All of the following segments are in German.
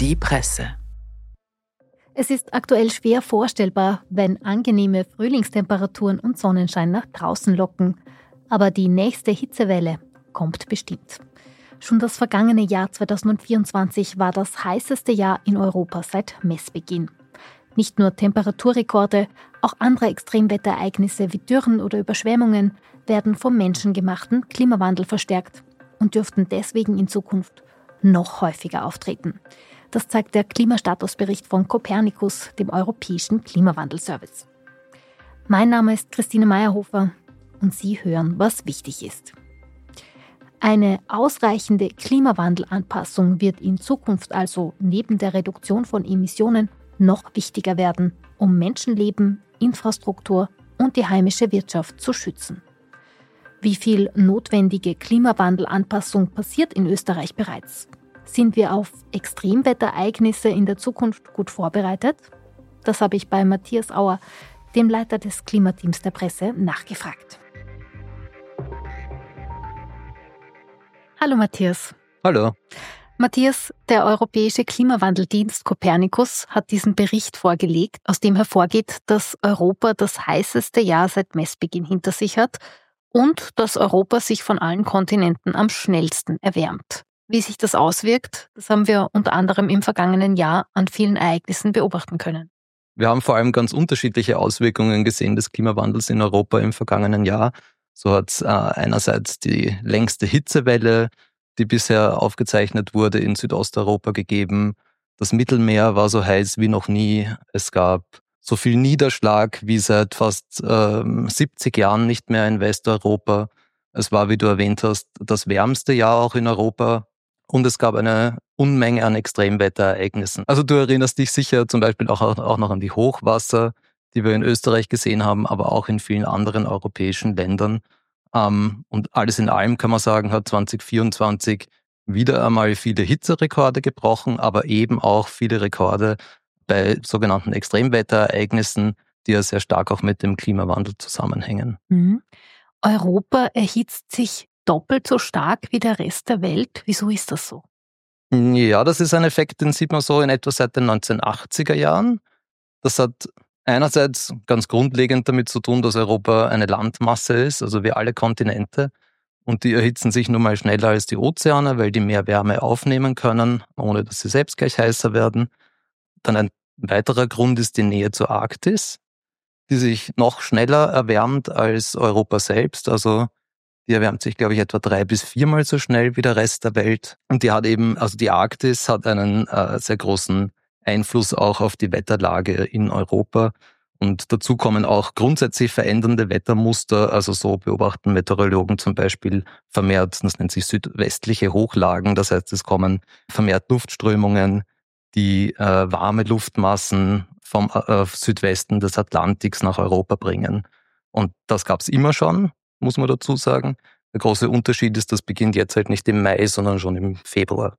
Die Presse. Es ist aktuell schwer vorstellbar, wenn angenehme Frühlingstemperaturen und Sonnenschein nach draußen locken. Aber die nächste Hitzewelle kommt bestimmt. Schon das vergangene Jahr 2024 war das heißeste Jahr in Europa seit Messbeginn. Nicht nur Temperaturrekorde, auch andere Extremwetterereignisse wie Dürren oder Überschwemmungen werden vom menschengemachten Klimawandel verstärkt und dürften deswegen in Zukunft noch häufiger auftreten. Das zeigt der Klimastatusbericht von Copernicus, dem Europäischen Klimawandelservice. Mein Name ist Christine Meyerhofer und Sie hören, was wichtig ist. Eine ausreichende Klimawandelanpassung wird in Zukunft also neben der Reduktion von Emissionen noch wichtiger werden, um Menschenleben, Infrastruktur und die heimische Wirtschaft zu schützen. Wie viel notwendige Klimawandelanpassung passiert in Österreich bereits? Sind wir auf Extremwetterereignisse in der Zukunft gut vorbereitet? Das habe ich bei Matthias Auer, dem Leiter des Klimateams der Presse, nachgefragt. Hallo Matthias. Hallo. Matthias, der Europäische Klimawandeldienst Copernicus hat diesen Bericht vorgelegt, aus dem hervorgeht, dass Europa das heißeste Jahr seit Messbeginn hinter sich hat und dass Europa sich von allen Kontinenten am schnellsten erwärmt. Wie sich das auswirkt, das haben wir unter anderem im vergangenen Jahr an vielen Ereignissen beobachten können. Wir haben vor allem ganz unterschiedliche Auswirkungen gesehen des Klimawandels in Europa im vergangenen Jahr. So hat es einerseits die längste Hitzewelle, die bisher aufgezeichnet wurde, in Südosteuropa gegeben. Das Mittelmeer war so heiß wie noch nie. Es gab so viel Niederschlag wie seit fast 70 Jahren nicht mehr in Westeuropa. Es war, wie du erwähnt hast, das wärmste Jahr auch in Europa. Und es gab eine Unmenge an Extremwetterereignissen. Also du erinnerst dich sicher zum Beispiel auch noch an die Hochwasser, die wir in Österreich gesehen haben, aber auch in vielen anderen europäischen Ländern. Und alles in allem kann man sagen, hat 2024 wieder einmal viele Hitzerekorde gebrochen, aber eben auch viele Rekorde bei sogenannten Extremwetterereignissen, die ja sehr stark auch mit dem Klimawandel zusammenhängen. Europa erhitzt sich doppelt so stark wie der Rest der Welt. Wieso ist das so? Ja, das ist ein Effekt, den sieht man so in etwa seit den 1980er Jahren. Das hat einerseits ganz grundlegend damit zu tun, dass Europa eine Landmasse ist, also wie alle Kontinente. Und die erhitzen sich nun mal schneller als die Ozeane, weil die mehr Wärme aufnehmen können, ohne dass sie selbst gleich heißer werden. Dann ein weiterer Grund ist die Nähe zur Arktis, die sich noch schneller erwärmt als Europa selbst. Also die erwärmt sich, glaube ich, etwa 3- bis 4-mal so schnell wie der Rest der Welt. Und die hat eben, also die Arktis hat einen sehr großen Einfluss auch auf die Wetterlage in Europa. Und dazu kommen auch grundsätzlich verändernde Wettermuster. Also so beobachten Meteorologen zum Beispiel vermehrt, das nennt sich südwestliche Hochlagen. Das heißt, es kommen vermehrt Luftströmungen, die warme Luftmassen vom Südwesten des Atlantiks nach Europa bringen. Und das gab es immer schon, muss man dazu sagen. Der große Unterschied ist, das beginnt jetzt halt nicht im Mai, sondern schon im Februar.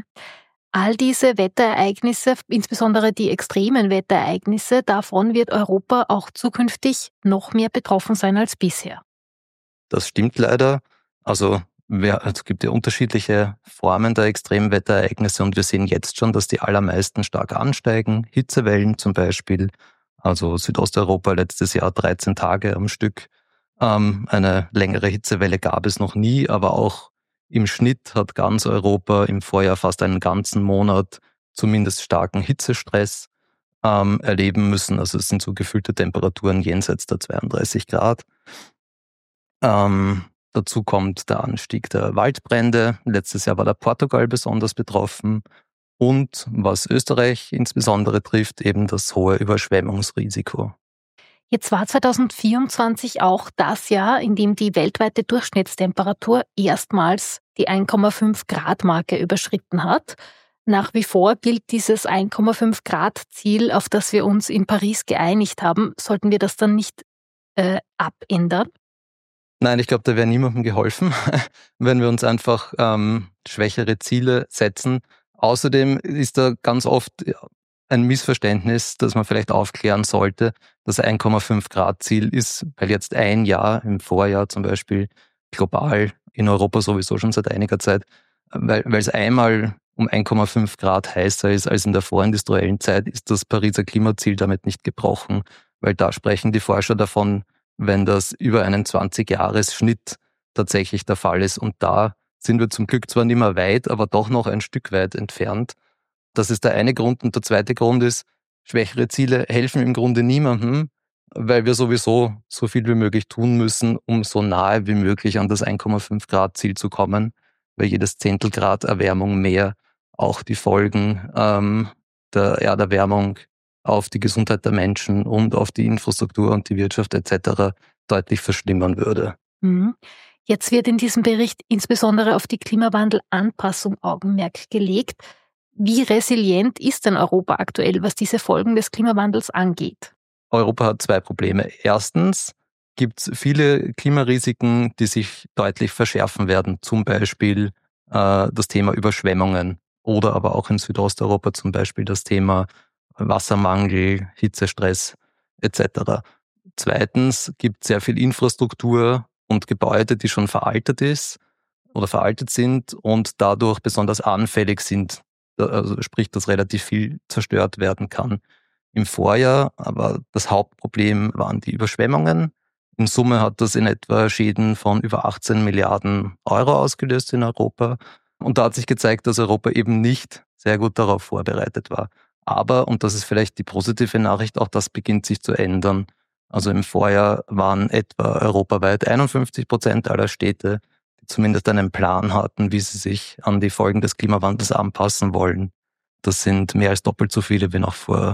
All diese Wetterereignisse, insbesondere die extremen Wetterereignisse, davon wird Europa auch zukünftig noch mehr betroffen sein als bisher. Das stimmt leider. Also es gibt ja unterschiedliche Formen der Extremwetterereignisse und wir sehen jetzt schon, dass die allermeisten stark ansteigen. Hitzewellen zum Beispiel, also Südosteuropa letztes Jahr 13 Tage am Stück. Eine längere Hitzewelle gab es noch nie, aber auch im Schnitt hat ganz Europa im Vorjahr fast einen ganzen Monat zumindest starken Hitzestress erleben müssen. Also es sind so gefühlte Temperaturen jenseits der 32 Grad. Dazu kommt der Anstieg der Waldbrände. Letztes Jahr war der Portugal besonders betroffen. Und was Österreich insbesondere trifft, eben das hohe Überschwemmungsrisiko. Jetzt war 2024 auch das Jahr, in dem die weltweite Durchschnittstemperatur erstmals die 1,5 Grad Marke überschritten hat. Nach wie vor gilt dieses 1,5 Grad Ziel, auf das wir uns in Paris geeinigt haben. Sollten wir das dann nicht abändern? Nein, ich glaube, da wäre niemandem geholfen, wenn wir uns einfach schwächere Ziele setzen. Außerdem ist da ganz oft ein Missverständnis, das man vielleicht aufklären sollte. Das 1,5 Grad Ziel ist, weil jetzt ein Jahr im Vorjahr zum Beispiel global, in Europa sowieso schon seit einiger Zeit, weil es einmal um 1,5 Grad heißer ist als in der vorindustriellen Zeit, ist das Pariser Klimaziel damit nicht gebrochen, weil da sprechen die Forscher davon, wenn das über einen 20-Jahres-Schnitt tatsächlich der Fall ist. Und da sind wir zum Glück zwar nicht mehr weit, aber doch noch ein Stück weit entfernt. Das ist der eine Grund. Und der zweite Grund ist, schwächere Ziele helfen im Grunde niemandem, weil wir sowieso so viel wie möglich tun müssen, um so nahe wie möglich an das 1,5 Grad Ziel zu kommen, weil jedes Zehntelgrad Erwärmung mehr auch die Folgen der Erderwärmung auf die Gesundheit der Menschen und auf die Infrastruktur und die Wirtschaft etc. deutlich verschlimmern würde. Mhm. Jetzt wird in diesem Bericht insbesondere auf die Klimawandelanpassung Augenmerk gelegt. Wie resilient ist denn Europa aktuell, was diese Folgen des Klimawandels angeht? Europa hat zwei Probleme. Erstens gibt es viele Klimarisiken, die sich deutlich verschärfen werden. Zum Beispiel das Thema Überschwemmungen oder aber auch in Südosteuropa zum Beispiel das Thema Wassermangel, Hitzestress etc. Zweitens gibt es sehr viel Infrastruktur und Gebäude, die schon veraltet ist oder veraltet sind und dadurch besonders anfällig sind. Also sprich, dass relativ viel zerstört werden kann im Vorjahr. Aber das Hauptproblem waren die Überschwemmungen. In Summe hat das in etwa Schäden von über 18 Milliarden Euro ausgelöst in Europa. Und da hat sich gezeigt, dass Europa eben nicht sehr gut darauf vorbereitet war. Aber, und das ist vielleicht die positive Nachricht, auch das beginnt sich zu ändern. Also im Vorjahr waren etwa europaweit 51% aller Städte, die zumindest einen Plan hatten, wie sie sich an die Folgen des Klimawandels anpassen wollen. Das sind mehr als doppelt so viele wie noch vor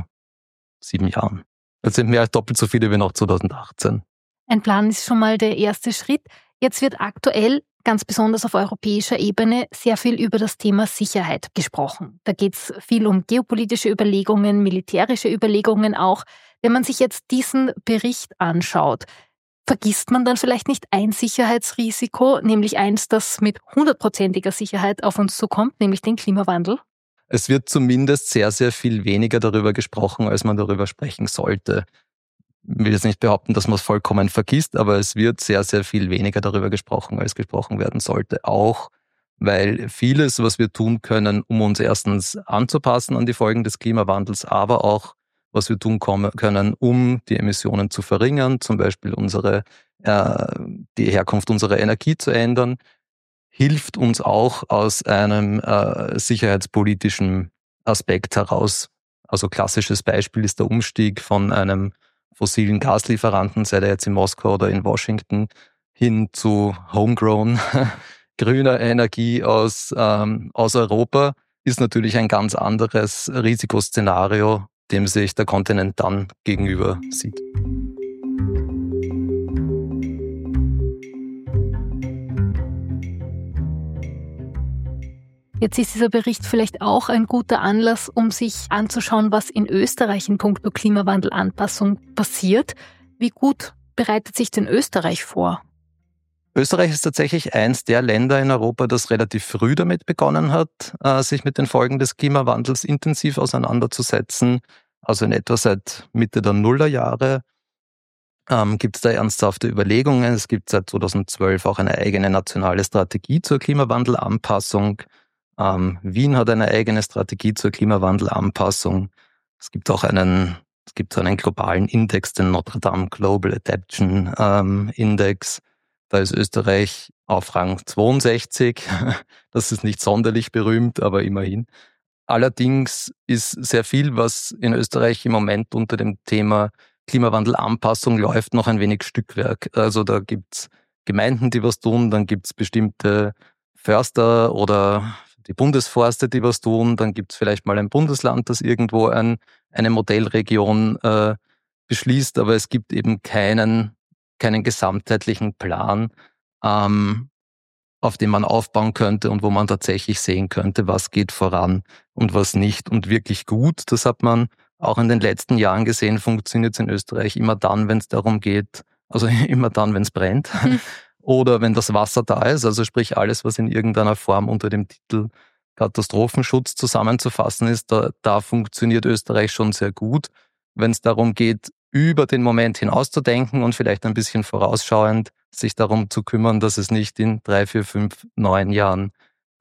7 Jahren. Das sind mehr als doppelt so viele wie noch 2018. Ein Plan ist schon mal der erste Schritt. Jetzt wird aktuell, ganz besonders auf europäischer Ebene, sehr viel über das Thema Sicherheit gesprochen. Da geht es viel um geopolitische Überlegungen, militärische Überlegungen auch. Wenn man sich jetzt diesen Bericht anschaut, vergisst man dann vielleicht nicht ein Sicherheitsrisiko, nämlich eins, das mit 100%iger Sicherheit auf uns zukommt, nämlich den Klimawandel? Es wird zumindest sehr, sehr viel weniger darüber gesprochen, als man darüber sprechen sollte. Ich will jetzt nicht behaupten, dass man es vollkommen vergisst, aber es wird sehr, sehr viel weniger darüber gesprochen, als gesprochen werden sollte. Auch weil vieles, was wir tun können, um uns erstens anzupassen an die Folgen des Klimawandels, aber auch, was wir tun können, um die Emissionen zu verringern, zum Beispiel die Herkunft unserer Energie zu ändern, hilft uns auch aus einem sicherheitspolitischen Aspekt heraus. Also klassisches Beispiel ist der Umstieg von einem fossilen Gaslieferanten, sei der jetzt in Moskau oder in Washington, hin zu homegrown grüner Energie aus Europa, ist natürlich ein ganz anderes Risikoszenario, dem sich der Kontinent dann gegenüber sieht. Jetzt ist dieser Bericht vielleicht auch ein guter Anlass, um sich anzuschauen, was in Österreich in puncto Klimawandelanpassung passiert. Wie gut bereitet sich denn Österreich vor? Österreich ist tatsächlich eins der Länder in Europa, das relativ früh damit begonnen hat, sich mit den Folgen des Klimawandels intensiv auseinanderzusetzen. Also in etwa seit Mitte der Nullerjahre gibt es da ernsthafte Überlegungen. Es gibt seit 2012 auch eine eigene nationale Strategie zur Klimawandelanpassung. Wien hat eine eigene Strategie zur Klimawandelanpassung. Es gibt so einen globalen Index, den Notre Dame Global Adaptation Index. Da ist Österreich auf Rang 62. Das ist nicht sonderlich berühmt, aber immerhin. Allerdings ist sehr viel, was in Österreich im Moment unter dem Thema Klimawandelanpassung läuft, noch ein wenig Stückwerk. Also da gibt's Gemeinden, die was tun, dann gibt's bestimmte Förster oder die Bundesforste, die was tun, dann gibt's vielleicht mal ein Bundesland, das irgendwo eine Modellregion beschließt, aber es gibt eben keinen gesamtheitlichen Plan, auf dem man aufbauen könnte und wo man tatsächlich sehen könnte, was geht voran und was nicht. Und wirklich gut, das hat man auch in den letzten Jahren gesehen, funktioniert es in Österreich immer dann, wenn es darum geht, also immer dann, wenn es brennt oder wenn das Wasser da ist, also sprich alles, was in irgendeiner Form unter dem Titel Katastrophenschutz zusammenzufassen ist, da funktioniert Österreich schon sehr gut. Wenn es darum geht, über den Moment hinauszudenken und vielleicht ein bisschen vorausschauend sich darum zu kümmern, dass es nicht in 3, 4, 5, 9 Jahren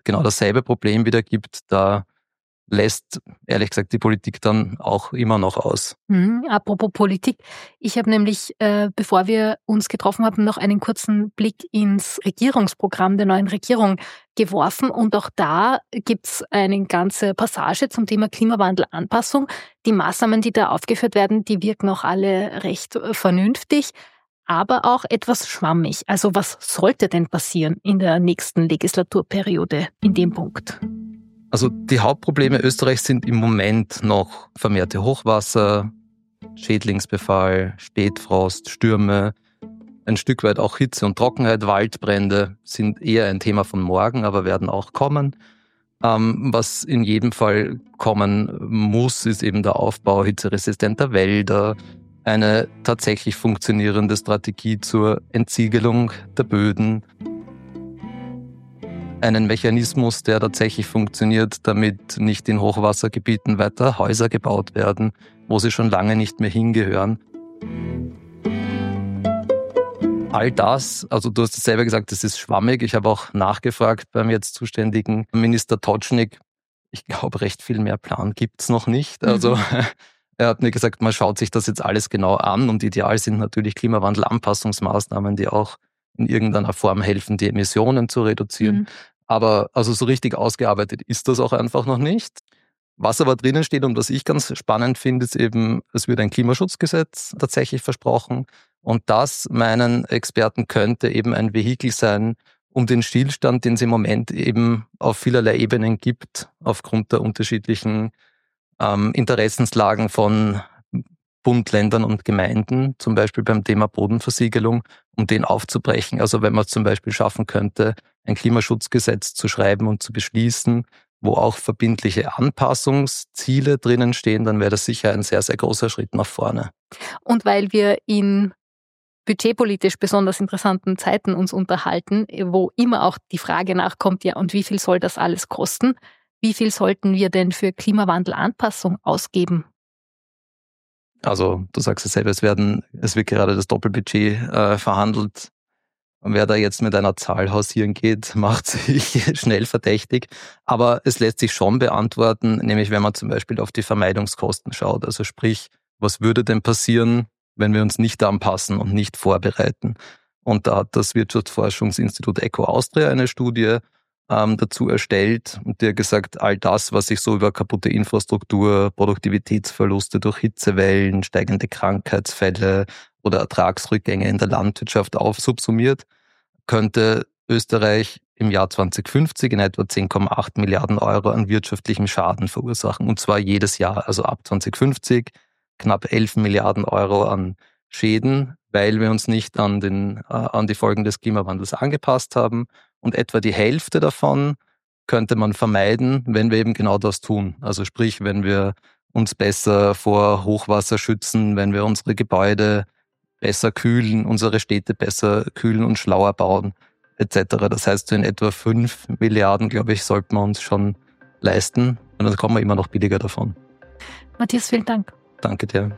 genau dasselbe Problem wieder gibt, da lässt, ehrlich gesagt, die Politik dann auch immer noch aus. Apropos Politik. Ich habe nämlich, bevor wir uns getroffen haben, noch einen kurzen Blick ins Regierungsprogramm der neuen Regierung geworfen. Und auch da gibt's eine ganze Passage zum Thema Klimawandelanpassung. Die Maßnahmen, die da aufgeführt werden, die wirken auch alle recht vernünftig, aber auch etwas schwammig. Also was sollte denn passieren in der nächsten Legislaturperiode in dem Punkt? Also die Hauptprobleme Österreichs sind im Moment noch vermehrte Hochwasser, Schädlingsbefall, Spätfrost, Stürme, ein Stück weit auch Hitze und Trockenheit, Waldbrände sind eher ein Thema von morgen, aber werden auch kommen. Was in jedem Fall kommen muss, ist eben der Aufbau hitzeresistenter Wälder, eine tatsächlich funktionierende Strategie zur Entsiegelung der Böden, einen Mechanismus, der tatsächlich funktioniert, damit nicht in Hochwassergebieten weiter Häuser gebaut werden, wo sie schon lange nicht mehr hingehören. All das, also du hast es selber gesagt, das ist schwammig. Ich habe auch nachgefragt beim jetzt zuständigen Minister Totschnig. Ich glaube, recht viel mehr Plan gibt's noch nicht. Also er hat mir gesagt, man schaut sich das jetzt alles genau an und ideal sind natürlich Klimawandelanpassungsmaßnahmen, die auch in irgendeiner Form helfen, die Emissionen zu reduzieren. Aber also so richtig ausgearbeitet ist das auch einfach noch nicht. Was aber drinnen steht und was ich ganz spannend finde, ist eben, es wird ein Klimaschutzgesetz tatsächlich versprochen. Und das, meinen Experten, könnte eben ein Vehikel sein, um den Stillstand, den es im Moment eben auf vielerlei Ebenen gibt, aufgrund der unterschiedlichen Interessenslagen von Bund, Ländern und Gemeinden, zum Beispiel beim Thema Bodenversiegelung, um den aufzubrechen. Also wenn man es zum Beispiel schaffen könnte, ein Klimaschutzgesetz zu schreiben und zu beschließen, wo auch verbindliche Anpassungsziele drinnen stehen, dann wäre das sicher ein sehr, sehr großer Schritt nach vorne. Und weil wir in budgetpolitisch besonders interessanten Zeiten uns unterhalten, wo immer auch die Frage nachkommt, ja, und wie viel soll das alles kosten? Wie viel sollten wir denn für Klimawandelanpassung ausgeben? Also du sagst es selber, es wird gerade das Doppelbudget verhandelt. Und wer da jetzt mit einer Zahl hausieren geht, macht sich schnell verdächtig. Aber es lässt sich schon beantworten, nämlich wenn man zum Beispiel auf die Vermeidungskosten schaut. Also sprich, was würde denn passieren, wenn wir uns nicht anpassen und nicht vorbereiten? Und da hat das Wirtschaftsforschungsinstitut ECO Austria eine Studie dazu erstellt und der gesagt, all das, was sich so über kaputte Infrastruktur, Produktivitätsverluste durch Hitzewellen, steigende Krankheitsfälle oder Ertragsrückgänge in der Landwirtschaft aufsubsumiert, könnte Österreich im Jahr 2050 in etwa 10,8 Milliarden Euro an wirtschaftlichem Schaden verursachen. Und zwar jedes Jahr, also ab 2050 knapp 11 Milliarden Euro an Schäden, weil wir uns nicht an die Folgen des Klimawandels angepasst haben. Und etwa die Hälfte davon könnte man vermeiden, wenn wir eben genau das tun. Also sprich, wenn wir uns besser vor Hochwasser schützen, wenn wir unsere Gebäude besser kühlen, unsere Städte besser kühlen und schlauer bauen, etc. Das heißt, so in etwa 5 Milliarden, glaube ich, sollten wir uns schon leisten. Und dann kommen wir immer noch billiger davon. Matthias, vielen Dank. Danke dir.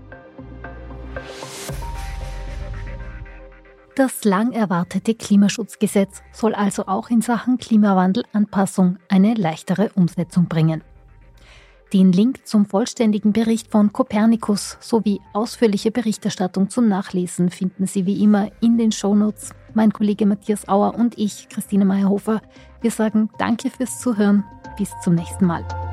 Das lang erwartete Klimaschutzgesetz soll also auch in Sachen Klimawandelanpassung eine leichtere Umsetzung bringen. Den Link zum vollständigen Bericht von Copernicus sowie ausführliche Berichterstattung zum Nachlesen finden Sie wie immer in den Shownotes. Mein Kollege Matthias Auer und ich, Christine Meyerhofer, wir sagen Danke fürs Zuhören. Bis zum nächsten Mal.